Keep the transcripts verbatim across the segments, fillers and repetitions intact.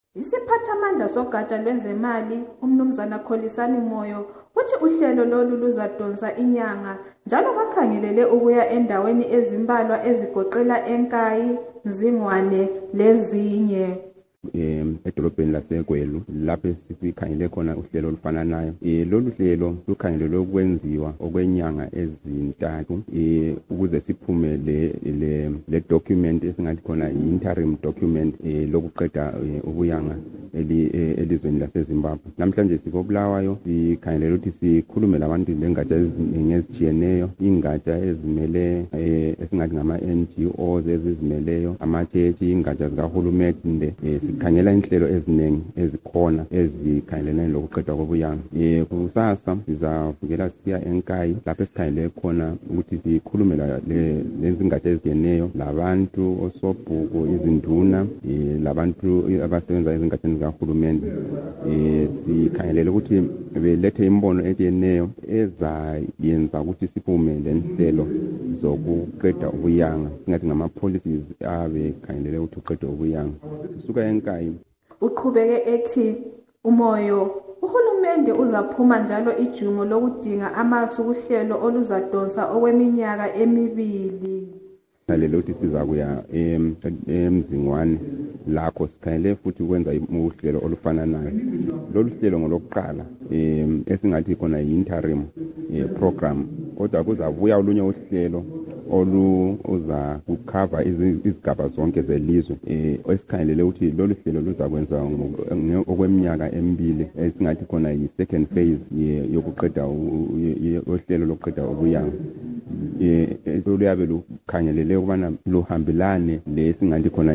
Isiphathamandla sogatsha lwezemali umnumzana Kholisani Moyo uthi uhlelo lolu luzadonsa inyanga njalo bakhangelele ukuya endaweni ezimbalwa ezigoqela eNkayi, Mzingwane lezinye. em edolobheni laseGwelu lapho sikhangele khona uhlelo olufananayo. Eh lolu hlelo lukhangelelwe ukwenziwa okwenyanga ezintathu eh ukuze siphume le le document esingathi khona interim document eh lokuqeda ubuyanga elizweni laseZimbabwe. Namhlanje sikobulawayo sikhangelele ukuthi sikhulume labantu lengatsha ezijiyeneyo, ingatsha ezimele esingathi ngama N G Os ezizimeleyo, amachechi, ingatsha zikahulumende. Sikhangela inhlelo eziningi ezikhona ezikhangelene lokuqedwa kobuyanga. Eh kusasa sizavukela siya eNkayi lapho esikhangele khona ukuthi sikhulume lezi ngatsha eziyeneyo, labantu osobhuku, izinduna, labantu abasebenza ezingatsheni zikahulumende. Eh sikhangelele ukuthi belethe imbono eyeneyo ezayenza ukuthi siphume lenhlelo zokuqeda ubuyanga, singathi ngama policies abe khangelele ukuthi uqede ubuyanga. Sisuka eNkayi. Uqhubeke ethi umoyo uhulumende uzaphuma njalo ijumo lokudinga amasu kuhlelo oluzadonsa okweminyaka emibili. Lelo ukuthi sizakuya eMzingwane lakho sikhangele futhi ukwenza uhlelo olufananayo. Lolu hlelo ngolokuqala esingathi khona i-interim program, kodwa kuzabuya olunye uhlelo olu uza kucover izigaba zonke zelizwe. Esikhangelele ukuthi lolu hlelo luzakwenza okweminyaka emibili esingathi khona i-second phase yokuqeda uhlelo lokuqeda ubuyanga. Eh luyabe lukhangelele ukubana luhambelane lesingathi khona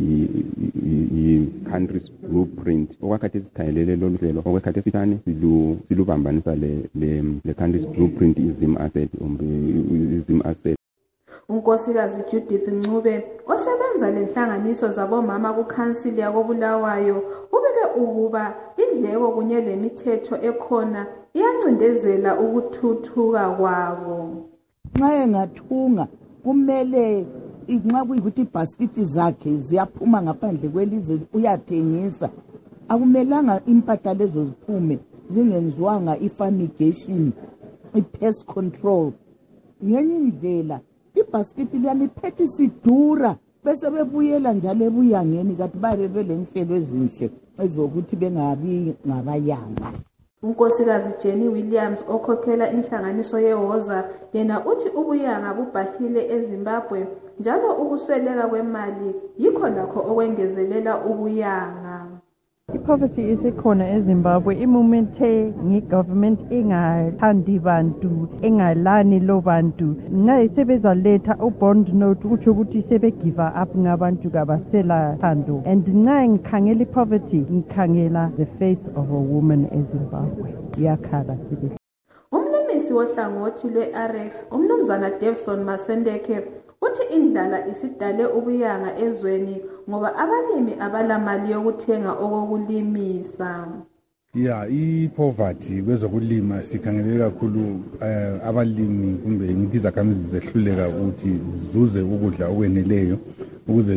i-country's blueprint. Okwakhathi sikhangelele lolu hlelo okwakhathi sithani silubambanisa le country's blueprint izim asset izim asset. Unkosikazi Judith Ncube osebenza lenhlanganiso zabomama kuKhansili yakobulawayo ubeke ukuba indleko kunye lemithetho ekhona iyancindezela ukuthuthuka kwabo. Nxa engathunga kumele nxa kuyikuthi ibhasikiti zakhe ziyaphuma ngaphandle kwelizwe uyathengisa, akumelanga impahla lezo ziphume zingenziwanga ifumigation, i-pest control. Ngenye indlela ibhasikiti liyamiphethe sidura bese bebuyela njalo ebuyangeni kanti babe belenhlelo ezinhle ezokuthi bengabi ngabayanga. Unkosikazi Jenny Williams okhokhela inhlanganiso yeHoza yena uthi ubuyanga bubhahile eZimbabwe njalo ukusweleka kwemali yikho lakho okwengezelela ubuyanga. I-poverty isikhona eZimbabwe imumethe ngi-government engathandi bantu, engalani lo bantu. Nxa sebezaletha u-bond note utsho ukuthi sebe-give up ngabantu kabasela thando. And nxa ngikhangela i-poverty ngikhangela the face of a woman eZimbabwe. Iyakhala sibili. Umlimisi wohlangothi lwe-R X umnumzana Davison Masendeke uthi indlala isidale ubuyanga ezweni ngoba abalimi abalamali yokuthenga okokulimisa. Ya i-poverty kwezokulima sikhangelele kakhulu abalimi kumbe ngithi izakhamizi zehluleka ukuthi zizuze ukudla okweneleyo ukuze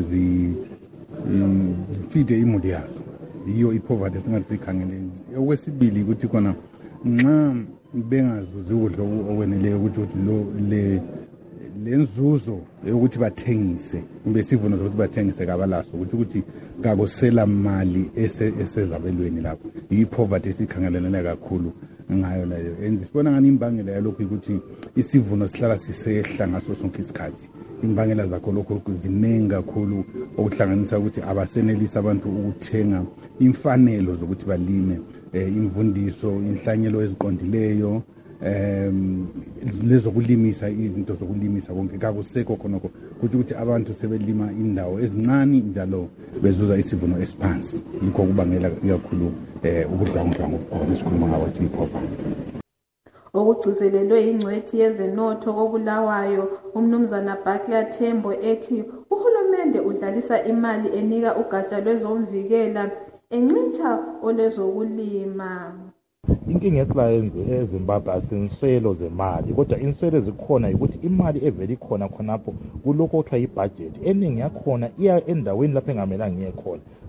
zifide imuli yazo. Yiyo i-poverty esingathi sikhangelele. Okwesibili ukuthi khona nxa bengazuzi ukudla okweneleyo ukuthi lo le lenzuzo ukuthi bathengise kumbe sivuno ukuthi bathengise kabalaso ukuthi ukuthi kakusela mali esezabelweni lapho. I-poverty esikhangelelana kakhulu ngayo leyo. And sibona ngani imbangela yalokho ukuthi isivuno sihlala sisehla ngaso sonke isikhathi. Imbangela zakho lokho ziningi kakhulu okuhlanganisa ukuthi abasenelisa abantu ukuthenga imfanelo zokuthi balime, imvundiso, inhlanyelo eziqondileyo, um lezokulimisa izinto zokulimisa konke kakusekho khonoko ukuthi ukuthi abantu sebelima indawo ezincane njalo bezuza isivuno esiphansi. Yikho kubangela kakhulu eh ukudlangudlango okukhona esikhuluma ngawo i-poverty. Okugcizelelwe ingcwethi yezenotho kobulawayo umnumzana Bakya Thembo ethi uhulumende udlalisa imali enika ugatsha lwezomvikela encintsha olezokulima. Inkinga esilayenze eZimbabwe asinswelo zemali kodwa inswelo zikhona ukuthi imali eveli khona khonapho kuloko kuthiwa ibudget eningi yakhona iya endaweni lapho engamelanga iye khona.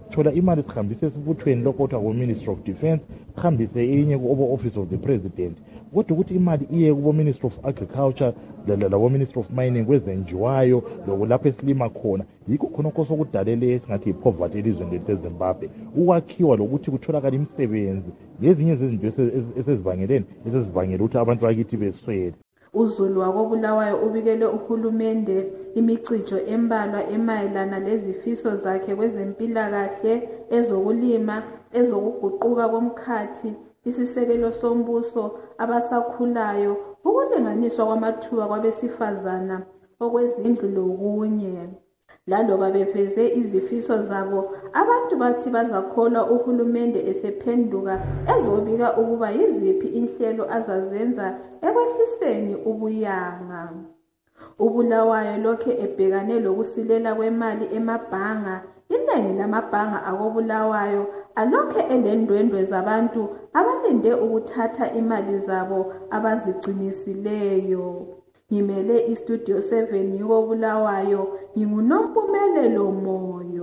thola imali sihambise esibuthweni lokho kuthiwa ku-Ministry of Defence, sihambise enye ku-Office of the President. Kodwa ukuthi imali iye kubo-Ministry of Agriculture labo-Ministry of Mining kwezenjiwayo lapho esilima khona, yikho khonokho sokudalele esingathi yi-poverty elizweni lethu eZimbabwe. Ukwakhiwa lokuthi kutholakala imisebenzi ngezinye zezinto esezibangeleni esezibangela ukuthi abantu bakithi beswele. uZulu wakobulawayo ubikele uhulumende imicijo embalwa emayelana lezifiso zakhe kwezempilakahle, ezokulima, ezokuguquka komkhathi, isisekelo sombuso, abasakhulayo, ukulinganiswa kwamathuba kwabesifazana, okwezindlu lokunye. Laloba beveze izifiso zabo, abantu bathi bazakholwa uhulumende esephenduka ezobika ukuba yiziphi inhlelo azazenza ekwehliseni ubuyanga. uBulawayo lokhe ebhekane lokusilela kwemali emabhanga. Iningi lamabhanga akobulawayo alokhe elendwendwe zabantu abalinde ukuthatha imali zabo abazigcinisileyo. Ngimele iStudio seven yikobulawayo, nginguNompumelelo Moyo.